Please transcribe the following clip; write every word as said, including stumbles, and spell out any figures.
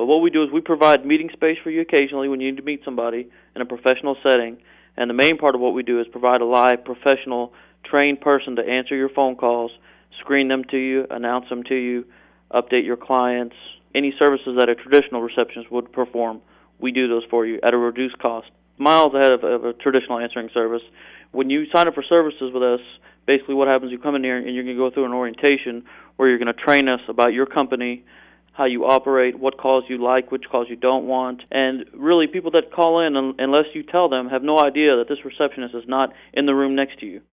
But what we do is we provide meeting space for you occasionally when you need to meet somebody in a professional setting. And the main part of what we do is provide a live, professional, trained person to answer your phone calls, screen them to you, announce them to you, update your clients. Any services that a traditional receptionist would perform, we do those for you at a reduced cost, miles ahead of, of a traditional answering service. When you sign up for services with us, basically what happens, you come in here and you're going to go through an orientation where you're going to train us about your company, how you operate, what calls you like, which calls you don't want. And really, people that call in, unless you tell them, have no idea that this receptionist is not in the room next to you.